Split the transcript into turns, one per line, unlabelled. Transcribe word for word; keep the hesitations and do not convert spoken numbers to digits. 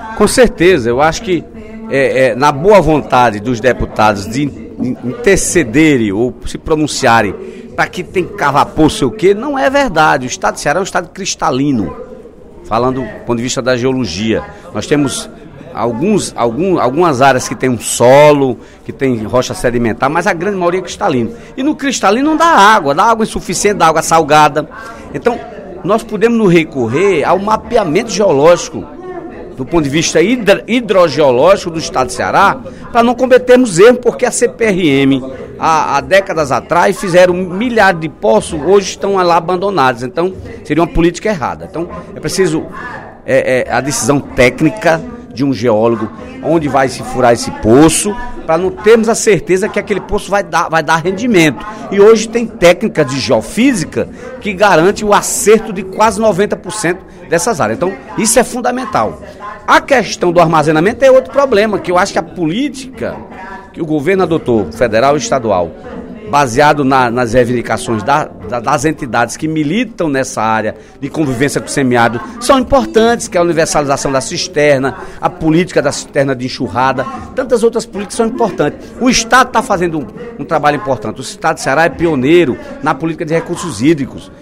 Com certeza, eu acho que é, é, na boa vontade dos deputados de intercederem ou se pronunciarem para que tem que cavar poço ou o quê, não é verdade. O estado de Ceará é um estado cristalino, falando do ponto de vista da geologia. Nós temos alguns, algum, algumas áreas que tem um solo, que tem rocha sedimentar, mas a grande maioria é cristalino. E no cristalino não dá água, dá água insuficiente, dá água salgada. Então, nós podemos nos recorrer ao mapeamento geológico, do ponto de vista hidro, hidrogeológico do estado de Ceará, para não cometermos erros, porque a C P R M, há, há décadas atrás, fizeram milhares de poços, hoje estão lá abandonados. Então, seria uma política errada. Então, é preciso é, é, a decisão técnica de um geólogo, onde vai se furar esse poço, para não termos a certeza que aquele poço vai dar, vai dar rendimento. E hoje tem técnica de geofísica que garante o acerto de quase noventa por cento dessas áreas. Então, isso é fundamental. A questão do armazenamento é outro problema, que eu acho que a política que o governo adotou, federal e estadual, baseado na, nas reivindicações da, da, das entidades que militam nessa área de convivência com o semiárido, são importantes, que é a universalização da cisterna, a política da cisterna de enxurrada, tantas outras políticas são importantes. O Estado está fazendo um, um trabalho importante. O Estado de Ceará é pioneiro na política de recursos hídricos.